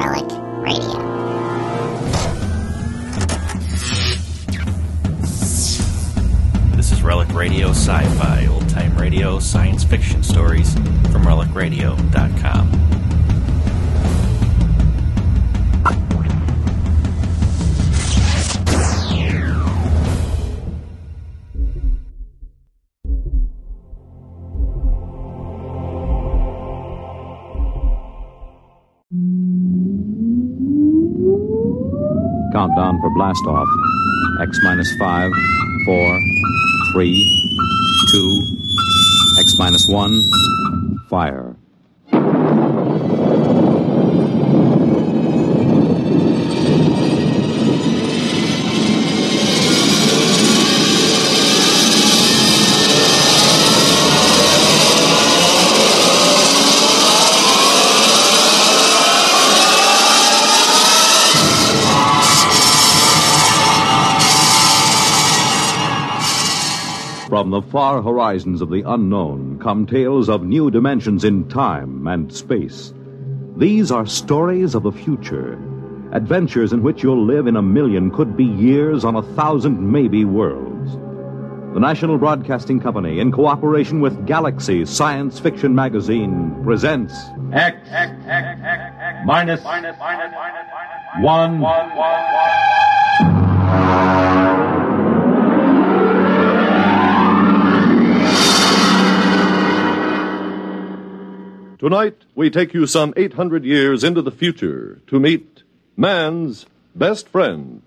Relic Radio. This is Relic Radio Sci-Fi, old-time radio, science fiction stories from RelicRadio.com. Countdown for blast off. X minus 5, 4, 3, 2, X minus 1, fire. From the far horizons of the unknown come tales of new dimensions in time and space. These are stories of the future, adventures in which you'll live in a million, could be years, on 1,000 maybe worlds. The National Broadcasting Company, in cooperation with Galaxy Science Fiction Magazine, presents X minus 1. Tonight, we take you some 800 years into the future to meet man's best friend.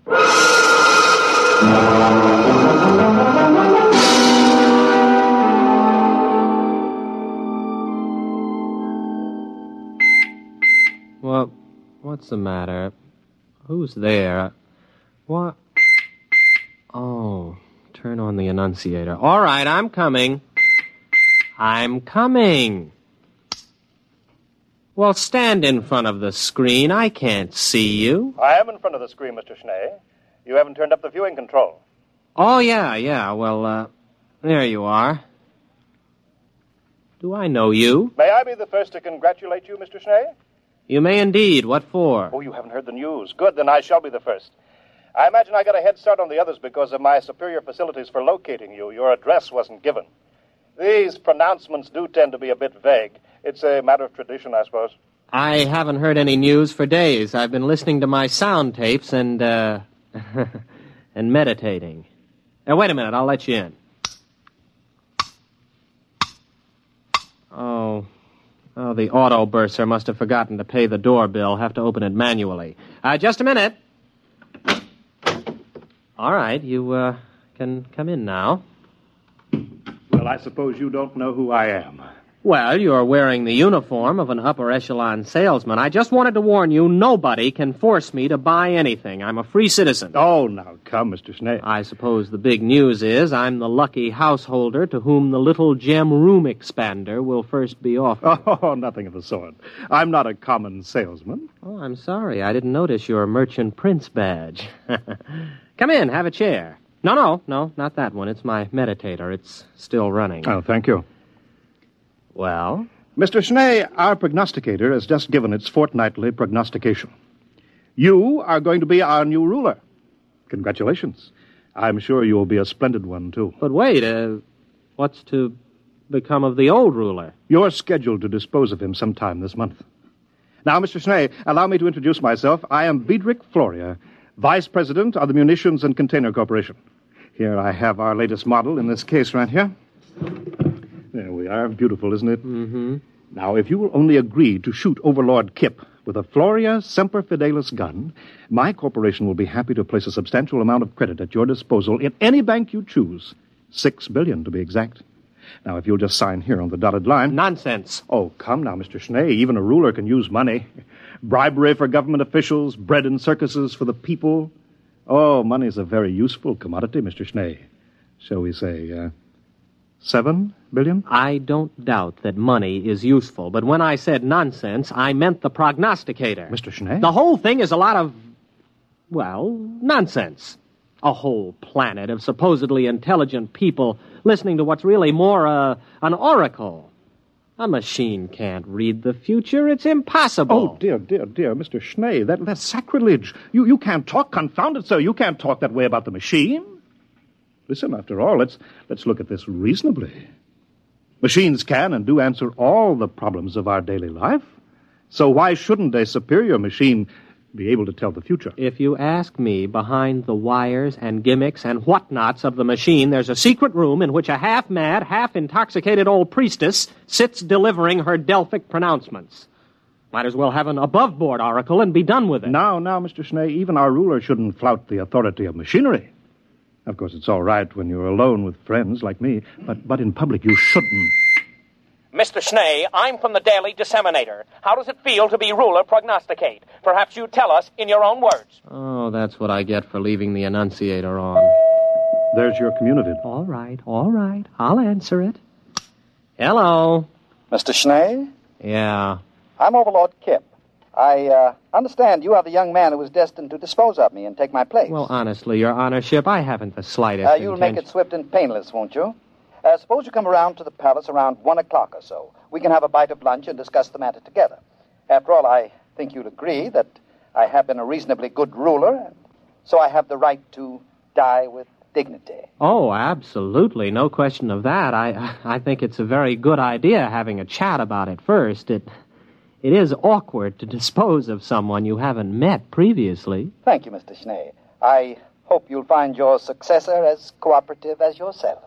Well, what's the matter? Who's there? What? Oh, turn on the annunciator. All right, I'm coming. I'm coming. Well, stand in front of the screen. I can't see you. I am in front of the screen, Mr. Schnee. You haven't turned up the viewing control. Oh, yeah. Well, there you are. Do I know you? May I be the first to congratulate you, Mr. Schnee? You may indeed. What for? Oh, you haven't heard the news. Good, then I shall be the first. I imagine I got a head start on the others because of my superior facilities for locating you. Your address wasn't given. These pronouncements do tend to be a bit vague. It's a matter of tradition, I suppose. I haven't heard any news for days. I've been listening to my sound tapes and and meditating. Now, wait a minute. I'll let you in. Oh, the auto bursar must have forgotten to pay the doorbell. Have to open it manually. Just a minute. All right, you can come in now. Well, I suppose you don't know who I am. Well, you're wearing the uniform of an upper echelon salesman. I just wanted to warn you, nobody can force me to buy anything. I'm a free citizen. Oh, now, come, Mr. Schnee. I suppose the big news is I'm the lucky householder to whom the little gem room expander will first be offered. Oh, nothing of the sort. I'm not a common salesman. Oh, I'm sorry. I didn't notice your merchant prince badge. Come in, have a chair. No, not that one. It's my meditator. It's still running. Oh, thank you. Well? Mr. Schnee, our prognosticator has just given its fortnightly prognostication. You are going to be our new ruler. Congratulations. I'm sure you will be a splendid one, too. But wait, what's to become of the old ruler? You're scheduled to dispose of him sometime this month. Now, Mr. Schnee, allow me to introduce myself. I am Biedrich Floria, Vice President of the Munitions and Container Corporation. Here I have our latest model in this case right here. There we are. Beautiful, isn't it? Mm-hmm. Now, if you will only agree to shoot Overlord Kip with a Floria Semper Fidelis gun, my corporation will be happy to place a substantial amount of credit at your disposal in any bank you choose. $6 billion, to be exact. Now, if you'll just sign here on the dotted line... Nonsense. Oh, come now, Mr. Schnee. Even a ruler can use money. Bribery for government officials, bread and circuses for the people. Oh, money's a very useful commodity, Mr. Schnee. Shall we say, $7 billion? I don't doubt that money is useful, but when I said nonsense, I meant the prognosticator. Mr. Schnee? The whole thing is a lot of, well, nonsense. A whole planet of supposedly intelligent people listening to what's really more an oracle. A machine can't read the future. It's impossible. Oh, dear, Mr. Schnee, that's sacrilege. You can't talk, confound it, sir. You can't talk that way about the machine. Listen, after all, let's look at this reasonably. Machines can and do answer all the problems of our daily life. So why shouldn't a superior machine be able to tell the future? If you ask me, behind the wires and gimmicks and whatnots of the machine, there's a secret room in which a half-mad, half-intoxicated old priestess sits delivering her Delphic pronouncements. Might as well have an above-board oracle and be done with it. Now, Mr. Schnee, even our ruler shouldn't flout the authority of machinery. Of course, it's all right when you're alone with friends like me, but in public you shouldn't. Mr. Schnee, I'm from the Daily Disseminator. How does it feel to be ruler prognosticate? Perhaps you tell us in your own words. Oh, that's what I get for leaving the Annunciator on. There's your communitive. All right. I'll answer it. Hello. Mr. Schnee? Yeah. I'm Overlord Kip. I understand you are the young man who was destined to dispose of me and take my place. Well, honestly, Your Honorship, I haven't the slightest You'll make it swift and painless, won't you? Suppose you come around to the palace around 1 o'clock or so. We can have a bite of lunch and discuss the matter together. After all, I think you'd agree that I have been a reasonably good ruler, so I have the right to die with dignity. Oh, absolutely. No question of that. I think it's a very good idea having a chat about it first. It is awkward to dispose of someone you haven't met previously. Thank you, Mr. Schnee. I hope you'll find your successor as cooperative as yourself.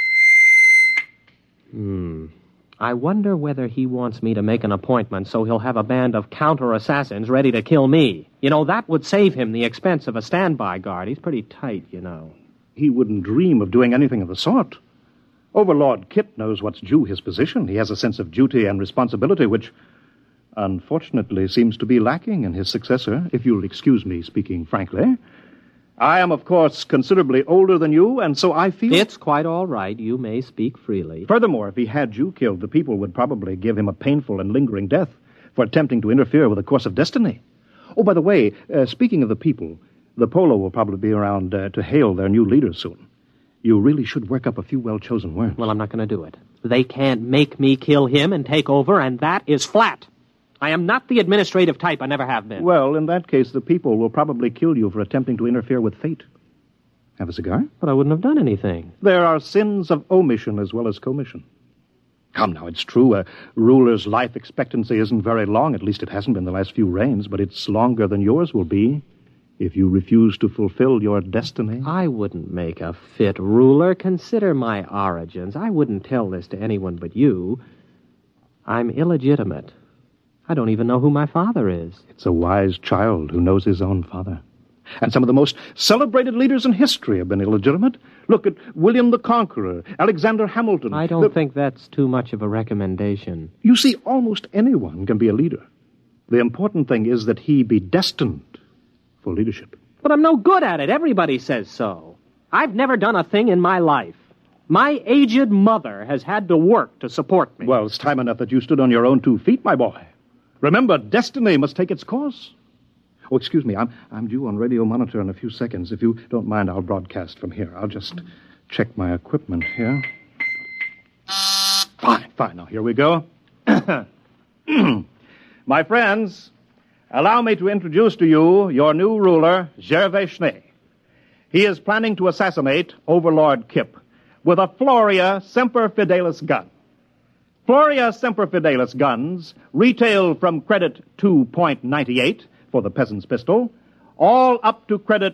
I wonder whether he wants me to make an appointment so he'll have a band of counter-assassins ready to kill me. You know, that would save him the expense of a standby guard. He's pretty tight, you know. He wouldn't dream of doing anything of the sort. Overlord Kit knows what's due his position. He has a sense of duty and responsibility, which, unfortunately, seems to be lacking in his successor, if you'll excuse me speaking frankly. I am, of course, considerably older than you, and so I feel... It's quite all right. You may speak freely. Furthermore, if he had you killed, the people would probably give him a painful and lingering death for attempting to interfere with the course of destiny. Oh, by the way, speaking of the people, the Polo will probably be around to hail their new leader soon. You really should work up a few well-chosen words. Well, I'm not going to do it. They can't make me kill him and take over, and that is flat. I am not the administrative type. I never have been. Well, in that case, the people will probably kill you for attempting to interfere with fate. Have a cigar? But I wouldn't have done anything. There are sins of omission as well as commission. Come now, it's true. A ruler's life expectancy isn't very long. At least it hasn't been the last few reigns, but it's longer than yours will be if you refuse to fulfill your destiny. I wouldn't make a fit ruler. Consider my origins. I wouldn't tell this to anyone but you. I'm illegitimate. I don't even know who my father is. It's a wise child who knows his own father. And some of the most celebrated leaders in history have been illegitimate. Look at William the Conqueror, Alexander Hamilton. I don't think that's too much of a recommendation. You see, almost anyone can be a leader. The important thing is that he be destined for leadership. But I'm no good at it. Everybody says so. I've never done a thing in my life. My aged mother has had to work to support me. Well, it's time enough that you stood on your own 2 feet, my boy. Remember, destiny must take its course. Oh, excuse me, I'm due on Radio Monitor in a few seconds. If you don't mind, I'll broadcast from here. I'll just check my equipment here. Fine. Now, here we go. My friends, allow me to introduce to you your new ruler, Gervais Schnee. He is planning to assassinate Overlord Kip with a Floria Semper Fidelis gun. Floria Semper Fidelis guns retail from credit 2.98 for the peasant's pistol, all up to credit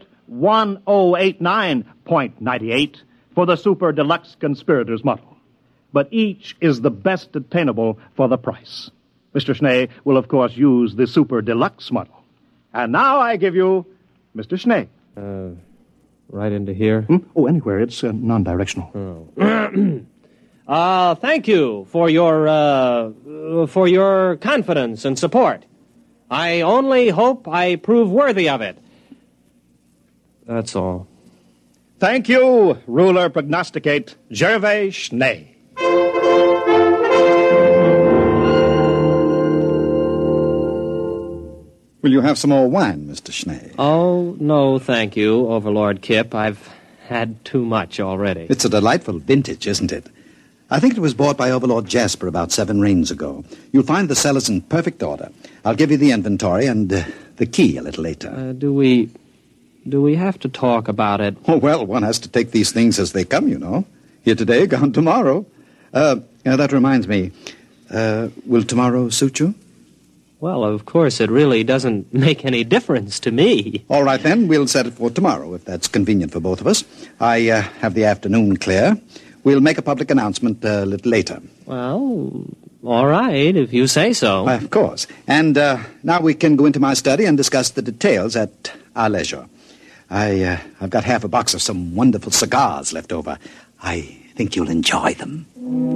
1089.98 for the Super Deluxe Conspirator's model. But each is the best attainable for the price. Mr. Schnee will, of course, use the Super Deluxe model. And now I give you Mr. Schnee. Right into here? Oh, anywhere. It's non-directional. Oh. Thank you for your confidence and support. I only hope I prove worthy of it. That's all. Thank you, ruler prognosticate Gervais Schnee. Will you have some more wine, Mr. Schnee? Oh, no, thank you, Overlord Kip. I've had too much already. It's a delightful vintage, isn't it? I think it was bought by Overlord Jasper about 7 rains ago. You'll find the cellars in perfect order. I'll give you the inventory and the key a little later. Do we have to talk about it? Oh, well, one has to take these things as they come, you know. Here today, gone tomorrow. That reminds me. Will tomorrow suit you? Well, of course, it really doesn't make any difference to me. All right, then. We'll set it for tomorrow, if that's convenient for both of us. I have the afternoon clear. We'll make a public announcement a little later. Well, all right, if you say so. Of course. And now we can go into my study and discuss the details at our leisure. I've got half a box of some wonderful cigars left over. I think you'll enjoy them.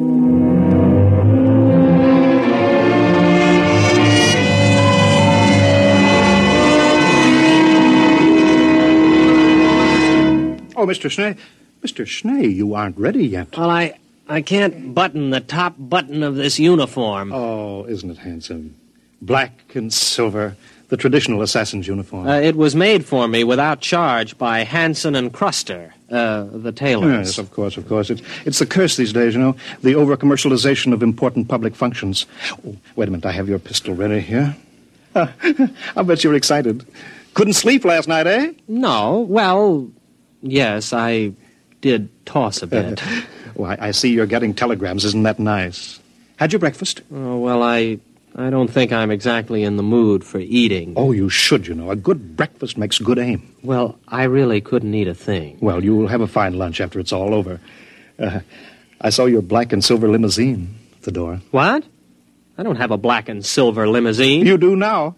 Oh, Mr. Schnee. Mr. Schnee, you aren't ready yet. Well, I can't button the top button of this uniform. Oh, isn't it handsome? Black and silver, the traditional assassin's uniform. It was made for me without charge by Hanson and Cruster, the tailors. Yes, of course. It's the curse these days, you know, the over-commercialization of important public functions. Oh, wait a minute, I have your pistol ready here. I bet you're excited. Couldn't sleep last night, eh? No, well, yes, I did toss a bit. Well, I see you're getting telegrams. Isn't that nice? Had your breakfast? Oh, well, I don't think I'm exactly in the mood for eating. Oh, you should, you know. A good breakfast makes good aim. Well, I really couldn't eat a thing. Well, you'll have a fine lunch after it's all over. I saw your black and silver limousine at the door. What? I don't have a black and silver limousine. You do now.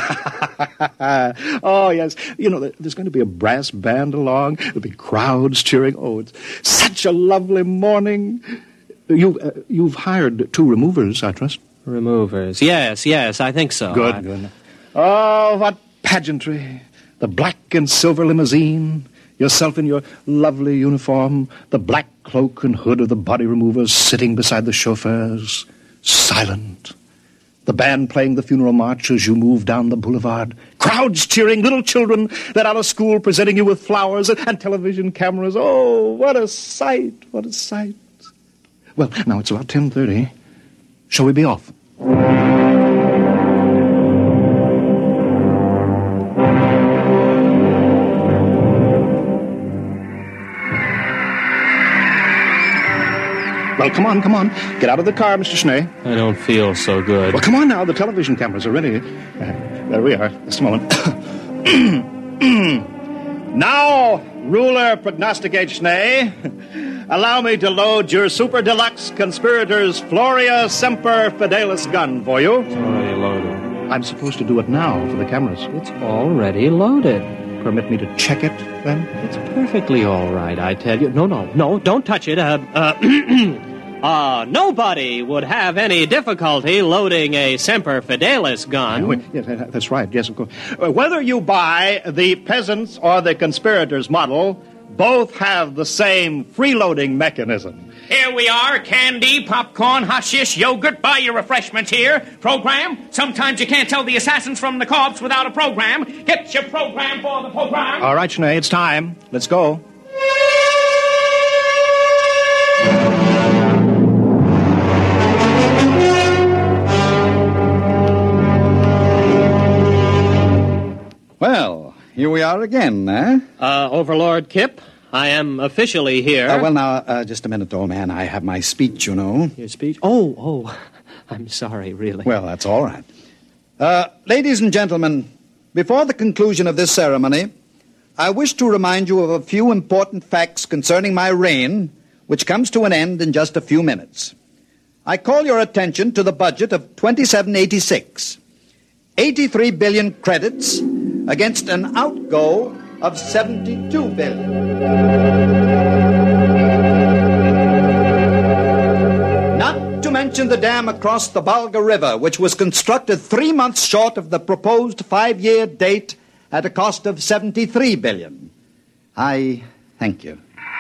Oh, yes. You know, there's going to be a brass band along. There'll be crowds cheering. Oh, it's such a lovely morning. You've hired 2 removers, I trust. Removers. Yes, I think so. Good. Oh, what pageantry. The black and silver limousine, yourself in your lovely uniform, the black cloak and hood of the body removers sitting beside the chauffeurs, silent. The band playing the funeral march as you move down the boulevard. Crowds cheering, little children let out of school presenting you with flowers and television cameras. Oh, what a sight, what a sight. Well, now it's about 10:30. Shall we be off? Well, come on. Get out of the car, Mr. Schnee. I don't feel so good. Well, come on now. The television cameras are ready. There we are. Just a moment. Now, ruler prognosticate Schnee, allow me to load your super deluxe conspirators Floria Semper Fidelis gun for you. It's already loaded. I'm supposed to do it now for the cameras. It's already loaded. Permit me to check it, then? It's perfectly all right, I tell you. No, don't touch it. Nobody would have any difficulty loading a Semper Fidelis gun. Yes, that's right. Yes, of course. Whether you buy the peasants or the conspirators model, both have the same freeloading mechanism. Here we are, candy, popcorn, hashish, yogurt. Buy your refreshments here. Program. Sometimes you can't tell the assassins from the corpse without a program. Get your program for the program. All right, Schnee, it's time. Let's go. Well, here we are again, eh? Overlord Kip, I am officially here. Well, now, just a minute, old man. I have my speech, you know. Your speech? Oh, I'm sorry, really. Well, that's all right. Ladies and gentlemen, before the conclusion of this ceremony, I wish to remind you of a few important facts concerning my reign, which comes to an end in just a few minutes. I call your attention to the budget of 2786. 83 billion credits against an outgo of 72 billion. Not to mention the dam across the Volga River, which was constructed 3 months short of the proposed 5-year date at a cost of 73 billion. I thank you.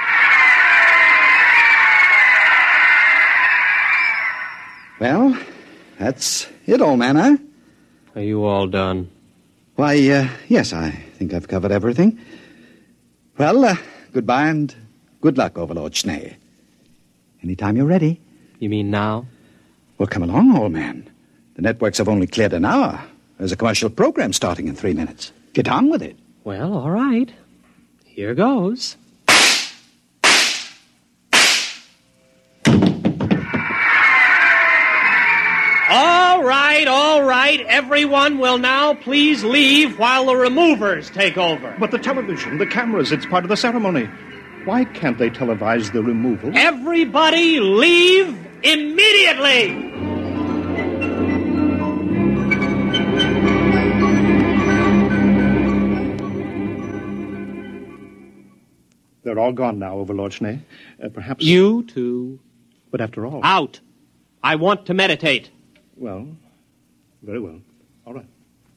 Well, that's it, old man, huh? Are you all done? Why, yes, I think I've covered everything. Well, goodbye and good luck, Overlord Schnee. Anytime you're ready. You mean now? Well, come along, old man. The networks have only cleared an hour. There's a commercial program starting in 3 minutes. Get on with it. Well, all right. Here goes. All right. Everyone will now please leave while the removers take over. But the television, the cameras, it's part of the ceremony. Why can't they televise the removal? Everybody leave immediately! They're all gone now, Overlord Schnee. Perhaps... You too. But after all... Out. I want to meditate. Well, very well. All right.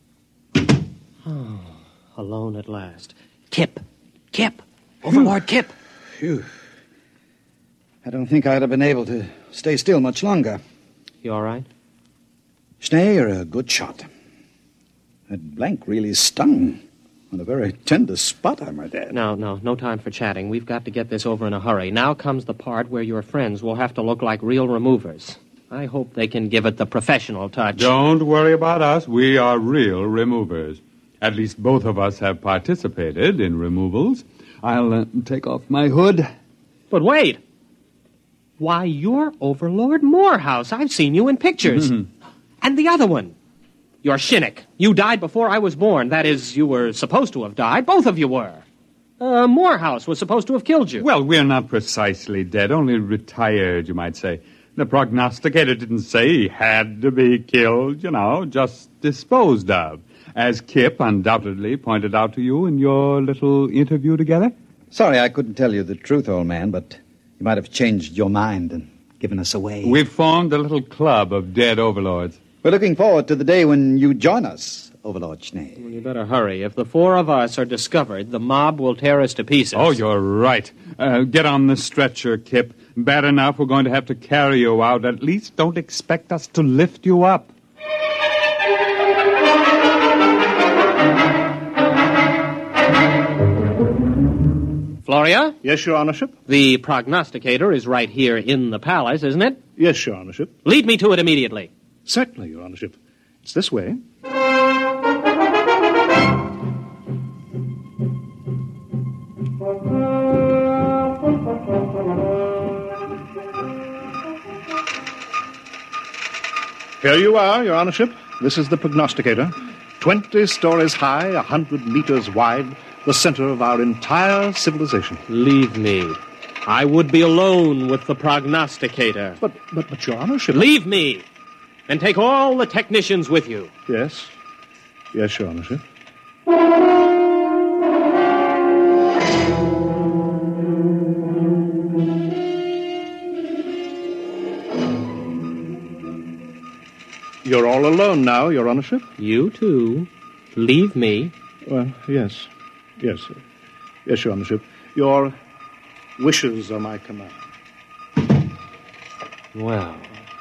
Oh, alone at last. Kip. Overlord Kip. Phew. I don't think I'd have been able to stay still much longer. You all right? Schnee, you're a good shot. That blank really stung on a very tender spot, I might add. No time for chatting. We've got to get this over in a hurry. Now comes the part where your friends will have to look like real removers. I hope they can give it the professional touch. Don't worry about us. We are real removers. At least both of us have participated in removals. I'll take off my hood. But wait. Why, you're Overlord Morehouse. I've seen you in pictures. Mm-hmm. And the other one. You're Shinnick. You died before I was born. That is, you were supposed to have died. Both of you were. Morehouse was supposed to have killed you. Well, we're not precisely dead, only retired, you might say. The prognosticator didn't say he had to be killed, just disposed of, as Kip undoubtedly pointed out to you in your little interview together. Sorry I couldn't tell you the truth, old man, but you might have changed your mind and given us away. We've formed a little club of dead overlords. We're looking forward to the day when you join us, Overlord Schnee. Well, you better hurry. If the four of us are discovered, the mob will tear us to pieces. Oh, you're right. Get on the stretcher, Kip. Bad enough we're going to have to carry you out. At least don't expect us to lift you up. Floria? Yes, Your Honorship? The prognosticator is right here in the palace, isn't it? Yes, Your Honorship. Lead me to it immediately. Certainly, Your Honorship. It's this way. Here you are, Your Honorship. This is the prognosticator. 20 stories high, 100 meters wide, the center of our entire civilization. Leave me. I would be alone with the prognosticator. But Your Honorship... Leave me, and take all the technicians with you. Yes. Yes, Your Honorship. You're all alone now, Your Honorship? You too. Leave me. Well, yes. Yes, Your Honorship. Your wishes are my command. Well...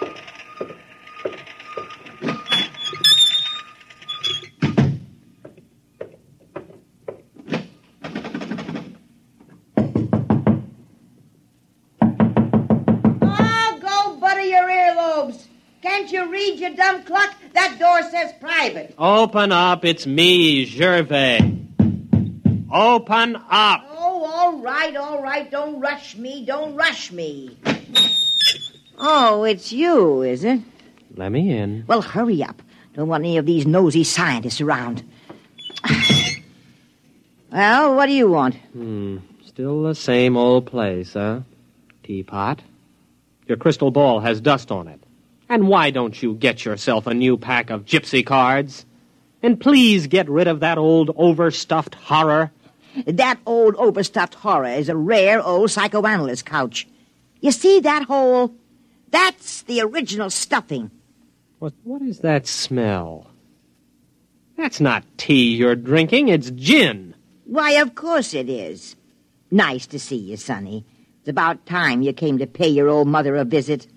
Can't you read, you dumb cluck? That door says private. Open up. It's me, Gervais. Open up. Oh, all right. Don't rush me. Oh, it's you, is it? Let me in. Well, hurry up. Don't want any of these nosy scientists around. Well, what do you want? Still the same old place, huh? Teapot. Your crystal ball has dust on it. And why don't you get yourself a new pack of gypsy cards? And please get rid of that old overstuffed horror. That old overstuffed horror is a rare old psychoanalyst couch. You see that hole? That's the original stuffing. What is that smell? That's not tea you're drinking, it's gin. Why, of course it is. Nice to see you, Sonny. It's about time you came to pay your old mother a visit.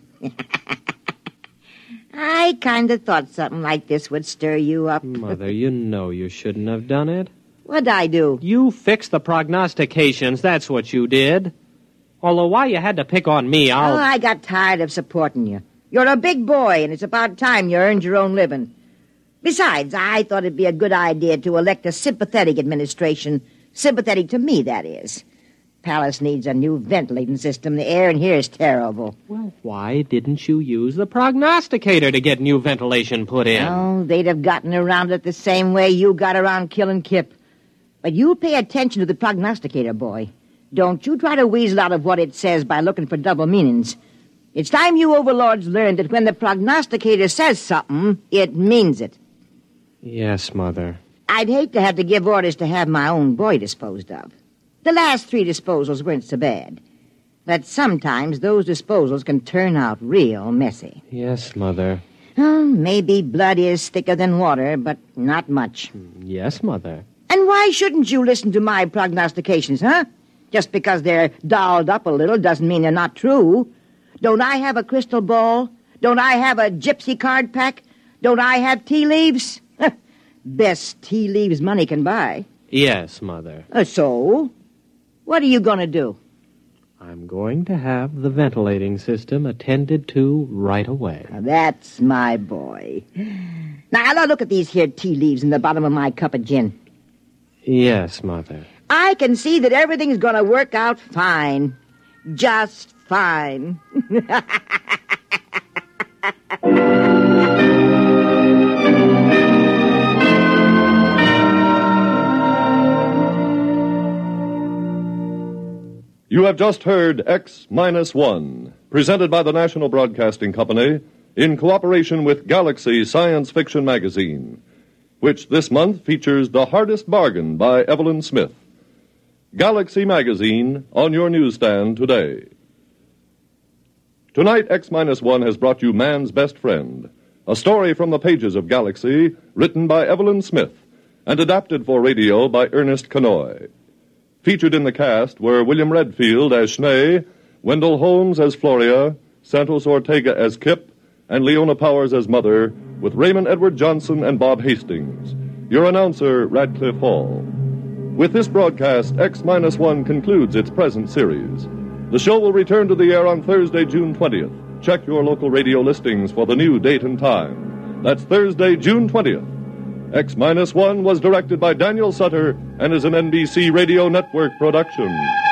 I kind of thought something like this would stir you up. Mother, you know you shouldn't have done it. What'd I do? You fixed the prognostications, that's what you did. Although why you had to pick on me, Oh, I got tired of supporting you. You're a big boy, and it's about time you earned your own living. Besides, I thought it'd be a good idea to elect a sympathetic administration. Sympathetic to me, that is. Palace needs a new ventilating system. The air in here is terrible. Well, why didn't you use the prognosticator to get new ventilation put in? Oh, they'd have gotten around it the same way you got around killing Kip. But you pay attention to the prognosticator, boy. Don't you try to weasel out of what it says by looking for double meanings. It's time you overlords learned that when the prognosticator says something, it means it. Yes, Mother. I'd hate to have to give orders to have my own boy disposed of. The last 3 disposals weren't so bad. But sometimes those disposals can turn out real messy. Yes, Mother. Oh, maybe blood is thicker than water, but not much. Yes, Mother. And why shouldn't you listen to my prognostications, huh? Just because they're dolled up a little doesn't mean they're not true. Don't I have a crystal ball? Don't I have a gypsy card pack? Don't I have tea leaves? Best tea leaves money can buy. Yes, Mother. So? What are you going to do? I'm going to have the ventilating system attended to right away. Now, that's my boy. Now, look at these here tea leaves in the bottom of my cup of gin. Yes, Mother. I can see that everything's going to work out fine. Just fine. You have just heard X-1, presented by the National Broadcasting Company in cooperation with Galaxy Science Fiction Magazine, which this month features The Hardest Bargain by Evelyn Smith. Galaxy Magazine on your newsstand today. Tonight, X-1 has brought you Man's Best Friend, a story from the pages of Galaxy, written by Evelyn Smith and adapted for radio by Ernest Kanoy. Featured in the cast were William Redfield as Schnee, Wendell Holmes as Floria, Santos Ortega as Kip, and Leona Powers as Mother, with Raymond Edward Johnson and Bob Hastings. Your announcer, Radcliffe Hall. With this broadcast, X-1 concludes its present series. The show will return to the air on Thursday, June 20th. Check your local radio listings for the new date and time. That's Thursday, June 20th. X-1 was directed by Daniel Sutter and is an NBC Radio Network production.